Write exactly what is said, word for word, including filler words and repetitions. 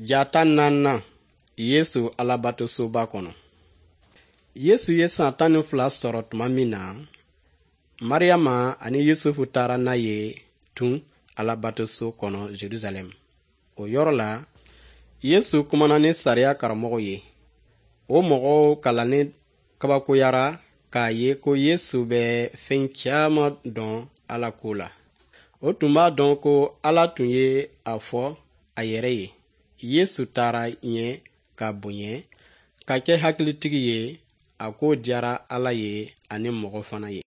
Jata nana Yesu alabato soba kono. Yesu ye san tan ni fila sɔrɔ tuma min na, Mariama ani Yusufu taara n'a ye tun alabato so kɔnɔ Jerusalem. O yɔrɔ la, Yesu kumana ni sariya karamɔgɔ ye. O mɔgɔw kalanni kabakoyara k'a ye ko Yesu bɛ fɛn caman dɔn Ala ko la. O tun b'a dɔn ko Ala tun ye a fɔ a yɛrɛ ye. Yesu taara ɲɛ ka bonya, ka kɛ hakilitigi ye, a ko diyara Ala ye ani mɔgɔ fana ye.